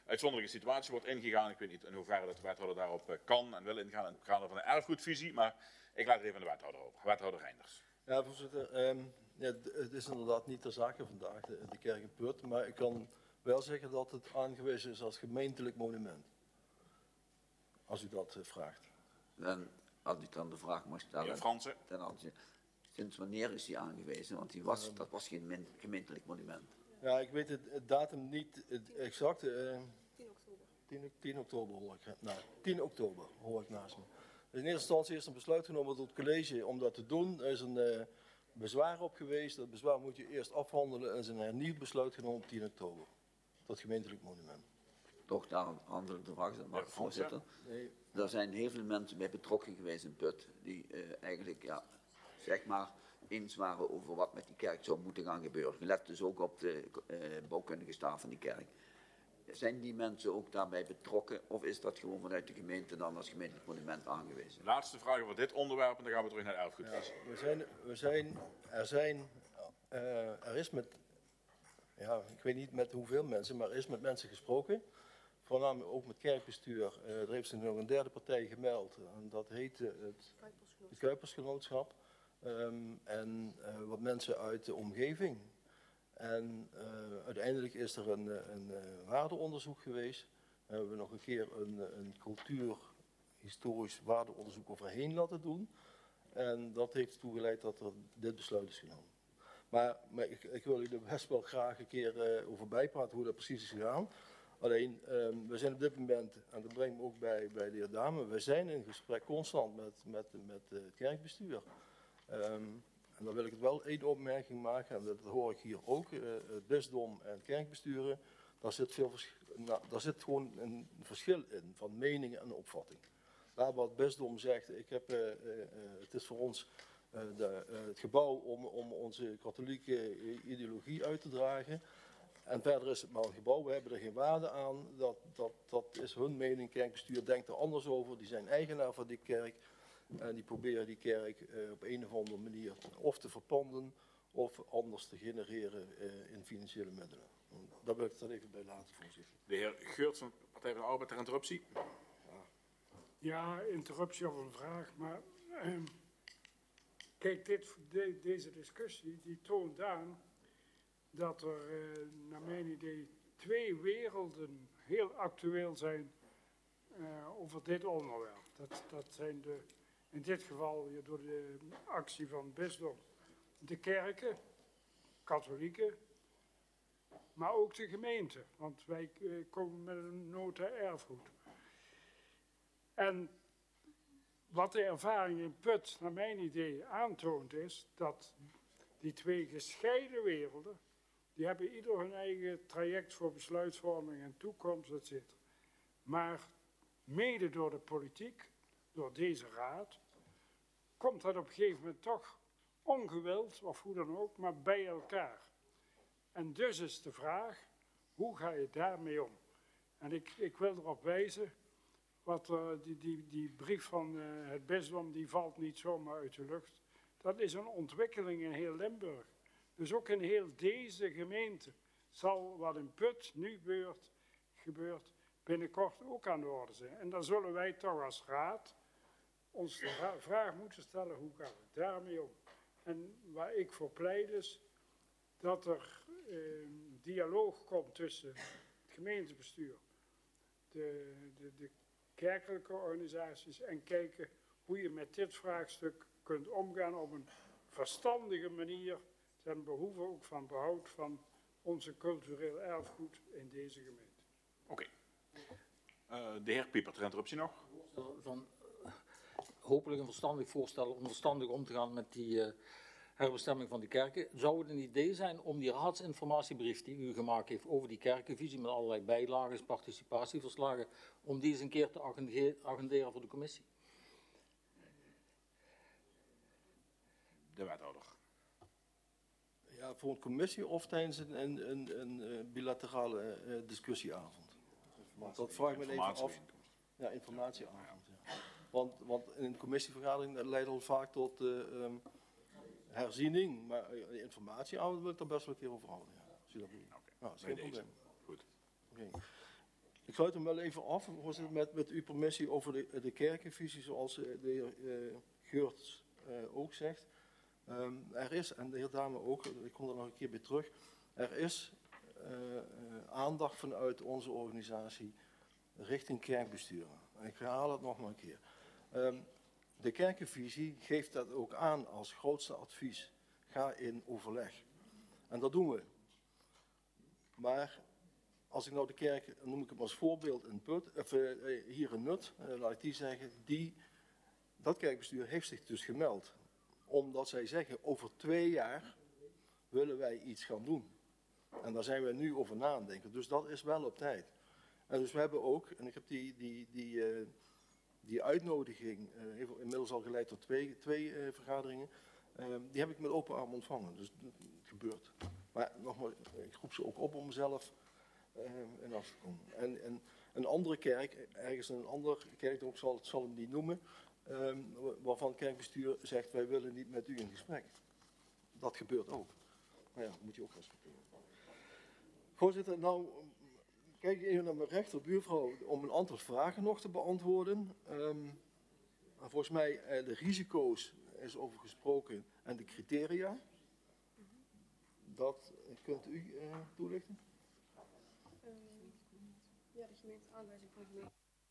uitzonderlijke situatie wordt ingegaan. Ik weet niet in hoeverre de wethouder daarop kan en wil ingaan in het kader van de erfgoedvisie, maar ik laat het even aan de wethouder over. Wethouder Reinders. Ja, voorzitter. Ja, het is inderdaad niet ter zake vandaag, de kerk in Put, maar ik kan wel zeggen dat het aangewezen is als gemeentelijk monument. Als u dat vraagt. Dan, als ik dan de vraag mag stellen. Meneer Fransen. Sinds wanneer is die aangewezen? Want dat was geen gemeentelijk monument. Ja, ik weet het datum niet exact. 10 oktober hoor ik. Nou, 10 oktober hoor ik naast me. Dus in eerste instantie is een besluit genomen door het college om dat te doen. Er is een bezwaar op geweest. Dat bezwaar moet je eerst afhandelen en er is een hernieuwd besluit genomen op 10 oktober. Dat gemeentelijk monument. Toch daar handel de vraag, dat mag voorzitter. Nee. Er zijn heel veel mensen bij betrokken geweest in Put die eigenlijk, ja, zeg maar, eens waren over wat met die kerk zou moeten gaan gebeuren. Gelet dus ook op de bouwkundige staat van die kerk. Zijn die mensen ook daarbij betrokken of is dat gewoon vanuit de gemeente dan als gemeentelijk monument aangewezen? Laatste vraag over dit onderwerp en dan gaan we terug naar de erfgoedvisie. Ja, er is met, ja, ik weet niet met hoeveel mensen, maar er is met mensen gesproken. Voornamelijk ook met kerkbestuur. Er heeft zich nog een derde partij gemeld en dat heet het Kuipersgenootschap. En wat mensen uit de omgeving. En uiteindelijk is er een waardeonderzoek geweest. Daar hebben we nog een keer een cultuurhistorisch waardeonderzoek overheen laten doen. En dat heeft ertoe geleid dat er dit besluit is genomen. Maar ik wil u er best wel graag een keer over bijpraten hoe dat precies is gegaan. Alleen, we zijn op dit moment, en dat brengt me ook bij de heer Dame, we zijn in gesprek constant met het kerkbestuur. En dan wil ik het wel één opmerking maken, en dat hoor ik hier ook, het bisdom en kerkbesturen, daar zit gewoon een verschil in van meningen en opvatting. Daar wat het bisdom zegt, het is voor ons het gebouw om onze katholieke ideologie uit te dragen. En verder is het maar een gebouw, we hebben er geen waarde aan, dat is hun mening, kerkbestuur denkt er anders over, die zijn eigenaar van die kerk. En die proberen die kerk op een of andere manier of te verpanden of anders te genereren in financiële middelen. Daar wil ik het dan even bij laten, voorzitter. De heer Geurts van Partij van de Arbeid ter interruptie. Ja, interruptie of een vraag, maar kijk, deze discussie die toont aan dat er naar mijn idee twee werelden heel actueel zijn over dit onderwerp. Dat zijn in dit geval door de actie van het bisdom de kerken, katholieken, maar ook de gemeente, want wij komen met een nota erfgoed. En wat de ervaring in Put naar mijn idee aantoont is dat die twee gescheiden werelden, die hebben ieder hun eigen traject voor besluitvorming en toekomst, etc. Maar mede door de politiek, door deze raad, komt dat op een gegeven moment toch ongewild, of hoe dan ook, maar bij elkaar. En dus is de vraag, hoe ga je daarmee om? En ik wil erop wijzen, die brief van het bisdom, die valt niet zomaar uit de lucht. Dat is een ontwikkeling in heel Limburg. Dus ook in heel deze gemeente zal wat in Put nu gebeurt binnenkort ook aan de orde zijn. En dan zullen wij toch als raad ons de vraag moeten stellen, hoe gaan we daarmee om? En waar ik voor pleit is dat er dialoog komt tussen het gemeentebestuur, de kerkelijke organisaties en kijken hoe je met dit vraagstuk kunt omgaan op een verstandige manier ten behoeve ook van behoud van onze cultureel erfgoed in deze gemeente. Oké. De heer Pieper, ter interruptie nog. Hopelijk een verstandig voorstel om verstandig om te gaan met die herbestemming van die kerken. Zou het een idee zijn om die raadsinformatiebrief die u gemaakt heeft over die kerkenvisie met allerlei bijlagen, participatieverslagen, om die eens een keer te agenderen voor de commissie? De wethouder. Ja, voor een commissie of tijdens een bilaterale discussieavond. Want dat vraag ik me even af. Ja, informatieavond. Ja. Want in een commissievergadering leidt al vaak tot herziening, maar informatieavond wil ik er best wel een keer over houden. Ja. Als je dat doet. Okay. Nou, dat is geen probleem. Goed. Okay. sluit hem wel even af, voorzitter, met uw permissie over de kerkenvisie, zoals de heer Geurts ook zegt. Er is, en de heer Dame ook, ik kom er nog een keer bij terug, er is aandacht vanuit onze organisatie richting kerkbesturen. En ik herhaal het nog maar een keer. De kerkenvisie geeft dat ook aan als grootste advies. Ga in overleg. En dat doen we. Maar als ik nou de kerk, noem ik hem als voorbeeld, hier in Nut, laat ik die zeggen, dat kerkbestuur heeft zich dus gemeld. Omdat zij zeggen, over 2 jaar willen wij iets gaan doen. En daar zijn we nu over na aan het denken. Dus dat is wel op tijd. En dus we hebben ook, en ik heb die uitnodiging, heeft inmiddels al geleid tot twee vergaderingen, die heb ik met open arm ontvangen. Dus het gebeurt. Maar nogmaals, ik roep ze ook op om zelf in af te komen. En een andere kerk, ergens een andere kerk, ik zal hem niet noemen, waarvan het kerkbestuur zegt, wij willen niet met u in gesprek. Dat gebeurt ook. Maar ja, dat moet je ook respecteren. Voorzitter, nou kijk even naar mijn rechterbuurvrouw om een aantal vragen nog te beantwoorden. Volgens mij de risico's is over gesproken en de criteria. Dat kunt u toelichten? Ja, de gemeente, aanwijzing van de gemeente.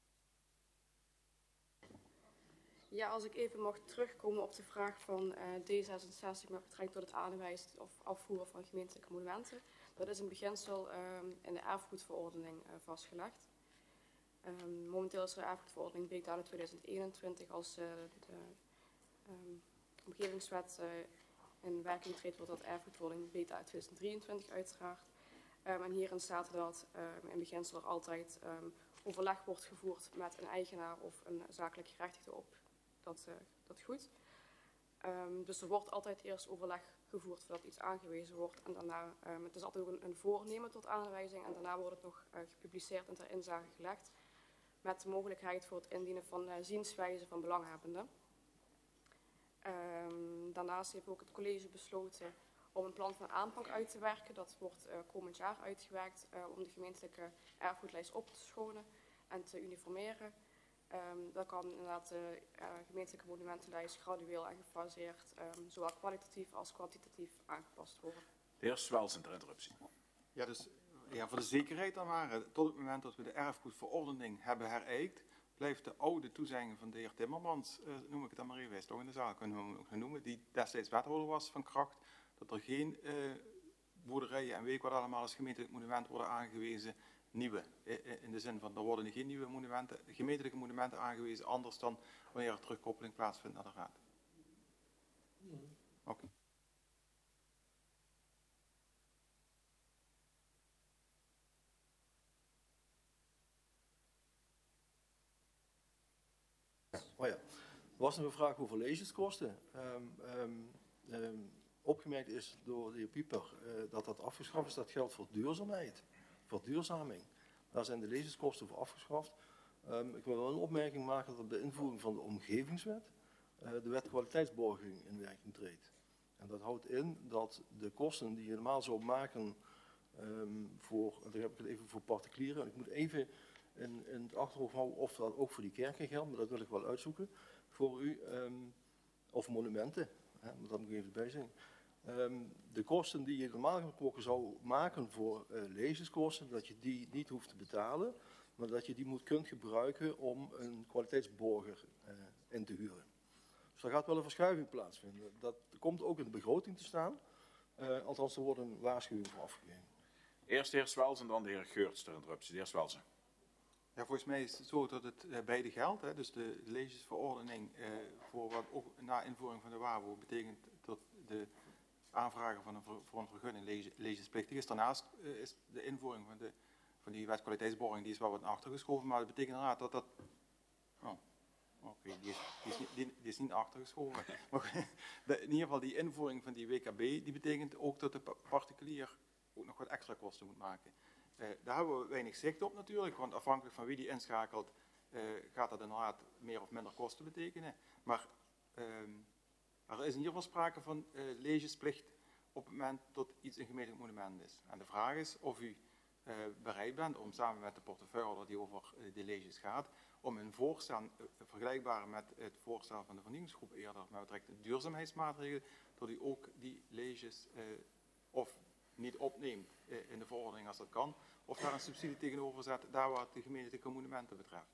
Ja, als ik even mag terugkomen op de vraag van D66 met betrekking tot het aanwijzen of afvoeren van gemeentelijke monumenten. Dat is in beginsel in de erfgoedverordening vastgelegd. Momenteel is er de erfgoedverordening Beekdalen 2021 als de omgevingswet in werking treedt, wordt dat erfgoedverordening Beekdalen 2023 uiteraard. En hierin staat dat in beginsel er altijd overleg wordt gevoerd met een eigenaar of een zakelijk gerechtigde op dat goed. Dus er wordt altijd eerst overleg gevoerd voordat iets aangewezen wordt. En daarna, het is altijd ook een voornemen tot aanwijzing. En daarna wordt het nog gepubliceerd en ter inzage gelegd. Met de mogelijkheid voor het indienen van zienswijze van belanghebbenden. Daarnaast heeft ook het college besloten om een plan van aanpak uit te werken. Dat wordt komend jaar uitgewerkt om de gemeentelijke erfgoedlijst op te schonen en te uniformeren. Dan kan inderdaad de gemeentelijke monumentenlijst gradueel en gefaseerd, zowel kwalitatief als kwantitatief aangepast worden. De heer Swelsen ter interruptie. Ja, dus voor de zekerheid dan maar, tot het moment dat we de erfgoedverordening hebben herijkt, blijft de oude toezegging van de heer Timmermans, noem ik het dan maar even, hij is toch in de zaal kunnen we noemen, die destijds wethouder was van kracht, dat er geen boerderijen en weet ik wat allemaal als gemeentelijk monument worden aangewezen, nieuwe. In de zin van, er worden geen nieuwe monumenten, gemeentelijke monumenten aangewezen, anders dan wanneer er terugkoppeling plaatsvindt naar de raad. Oké. Oh ja, er was nog een vraag over lezingskosten. Opgemerkt is door de heer Pieper dat afgeschaft is. Dat geldt voor duurzaamheid, verduurzaming. Daar zijn de lezingskosten voor afgeschaft. Ik wil wel een opmerking maken dat op de invoering van de omgevingswet de wet kwaliteitsborging in werking treedt. En dat houdt in dat de kosten die je normaal zou maken dan heb ik het even voor particulieren. Ik moet even in het achterhoofd houden of dat ook voor die kerken geldt, maar dat wil ik wel uitzoeken voor u. Of monumenten, dat moet ik even bij zeggen. De kosten die je normaal gesproken zou maken voor lezingskosten, dat je die niet hoeft te betalen, maar dat je die kunt gebruiken om een kwaliteitsborger in te huren. Dus daar gaat wel een verschuiving plaatsvinden. Dat komt ook in de begroting te staan. Althans, er wordt een waarschuwing voor afgegeven. Eerst de heer Swelsen en dan de heer Geurts ter interruptie. De heer Swelsen. Ja, volgens mij is het zo dat het beide geldt. Hè. Dus de lezersverordening voor wat ook na invoering van de WABO betekent dat de aanvragen voor een vergunning lezersplichtig is. Daarnaast is de invoering van die wet kwaliteitsborging die is wel wat naar achter geschoven, maar dat betekent inderdaad dat die is niet achtergeschoven. Maar in ieder geval die invoering van die WKB, die betekent ook dat de particulier ook nog wat extra kosten moet maken. Daar hebben we weinig zicht op natuurlijk, want afhankelijk van wie die inschakelt, gaat dat inderdaad meer of minder kosten betekenen. Maar er is in ieder geval sprake van leesjesplicht op het moment dat iets een gemeentelijk monument is. En de vraag is of u bereid bent om samen met de portefeuillehouder die over de leges gaat, om een voorstel vergelijkbaar met het voorstel van de vernieuwingsgroep eerder met betrekking tot duurzaamheidsmaatregelen, dat u ook die leges of niet opneemt in de verordening als dat kan, of daar een subsidie tegenover zet, daar waar het de gemeentelijke monumenten betreft.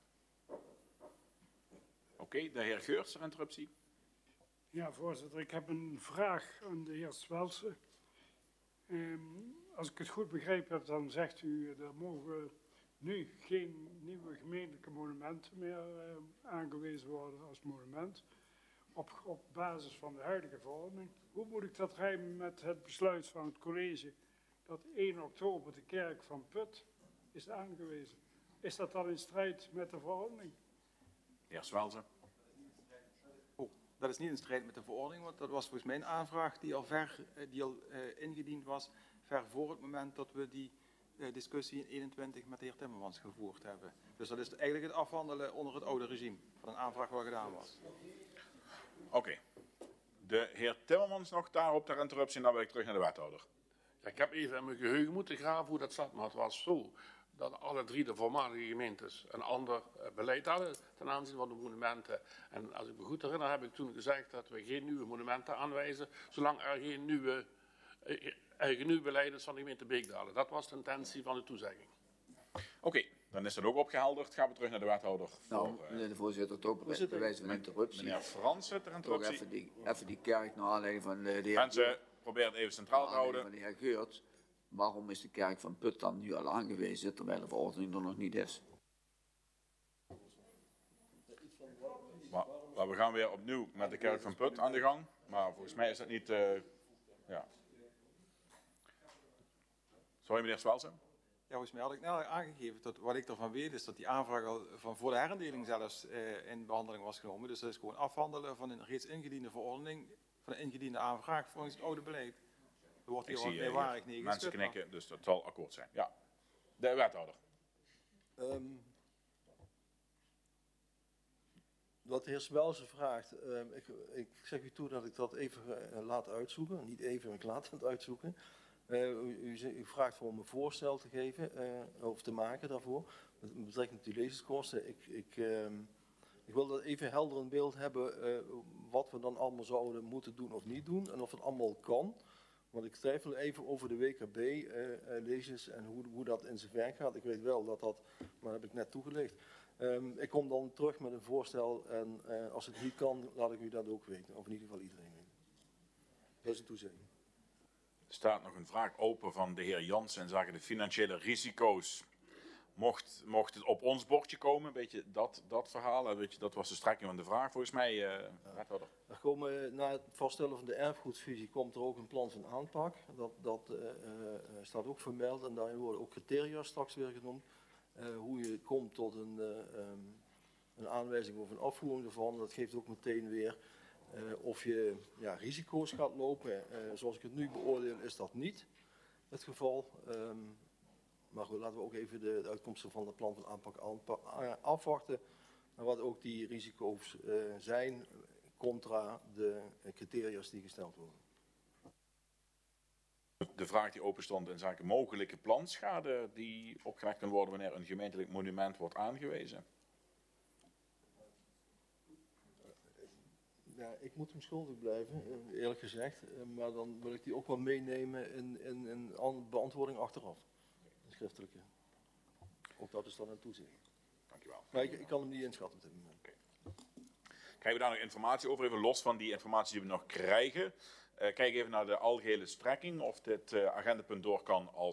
Oké, de heer Geurts, ter interruptie. Ja, voorzitter, ik heb een vraag aan de heer Swelse. Als ik het goed begrepen heb, dan zegt u er mogen nu geen nieuwe gemeentelijke monumenten meer aangewezen worden als monument op basis van de huidige verordening. Hoe moet ik dat rijmen met het besluit van het college dat 1 oktober de kerk van Put is aangewezen? Is dat dan in strijd met de verordening? De heer Swelse. Dat is niet in strijd met de verordening, want dat was volgens mij een aanvraag die al ingediend was, ver voor het moment dat we die discussie in 21 met de heer Timmermans gevoerd hebben. Dus dat is eigenlijk het afhandelen onder het oude regime van een aanvraag wat gedaan was. Oké. De heer Timmermans nog daarop ter interruptie en dan wil ik terug naar de wethouder. Ja, ik heb even in mijn geheugen moeten graven hoe dat zat, maar het was zo dat alle 3 de voormalige gemeentes een ander beleid hadden ten aanzien van de monumenten. En als ik me goed herinner, heb ik toen gezegd dat we geen nieuwe monumenten aanwijzen, zolang er geen nieuw beleid is van de gemeente Beekdalen. Dat was de intentie van de toezegging. Oké, dan is dat ook opgehelderd. Gaan we terug naar de wethouder. Nou, meneer de voorzitter, toch bij wijze van interruptie. Meneer Fransen, ter Toch interruptie. even die kerk naar aanleiding van de heer... Mensen, probeer het even centraal te houden. Van de heer Geurts. Waarom is de kerk van Put dan nu al aangewezen, terwijl de verordening er nog niet is? Maar we gaan weer opnieuw met de kerk van Put aan de gang. Maar volgens mij is dat niet... ja. Sorry, meneer Swelse. Ja, volgens mij had ik net al aangegeven dat wat ik ervan weet is dat die aanvraag al van voor de herindeling zelfs in behandeling was genomen. Dus dat is gewoon afhandelen van een reeds ingediende verordening, van een ingediende aanvraag volgens het oude beleid. Er wordt hier wat meewarig neergezet. Mensen knikken, dus dat zal akkoord zijn. Ja. De wethouder. Wat de heer Swelse vraagt, ik zeg u toe dat ik dat even laat uitzoeken. Niet even, ik laat het uitzoeken. U vraagt om een voorstel te geven of te maken daarvoor. Met betrekking tot die lezingskosten. Ik wil dat even helder in beeld hebben wat we dan allemaal zouden moeten doen of niet doen. En of het allemaal kan. Want ik twijfel even over de WKB-lezers en hoe dat in zijn werk gaat. Ik weet wel dat dat, maar dat heb ik net toegelicht. Ik kom dan terug met een voorstel en als het niet kan, laat ik u dat ook weten. Of in ieder geval iedereen weten. Dat is een toezegging. Er staat nog een vraag open van de heer Jansen zaken de financiële risico's. Mocht het op ons bordje komen, een beetje dat verhaal, weet je, dat was de strekking van de vraag volgens mij. Wethouder. Er komen, na het vaststellen van de erfgoedvisie komt er ook een plan van aanpak. Dat staat ook vermeld en daarin worden ook criteria straks weer genoemd. Hoe je komt tot een aanwijzing of een afvoering ervan. Dat geeft ook meteen weer of je risico's gaat lopen. Zoals ik het nu beoordeel is dat niet het geval. Maar goed, laten we ook even de uitkomsten van het plan van aanpak afwachten. En wat ook die risico's zijn contra de criteria die gesteld worden. De vraag die open stond in zaken mogelijke planschade die opgelegd kan worden wanneer een gemeentelijk monument wordt aangewezen. Ja, ik moet hem schuldig blijven, eerlijk gezegd. Maar dan wil ik die ook wel meenemen in een beantwoording achteraf. Een schriftelijke. Ook dat is dan een toezegging. Dankjewel. Maar ik kan hem niet inschatten op dit moment. Okay. Krijgen we daar nog informatie over, even los van die informatie die we nog krijgen? Kijk even naar de algehele strekking, of dit agendapunt door kan als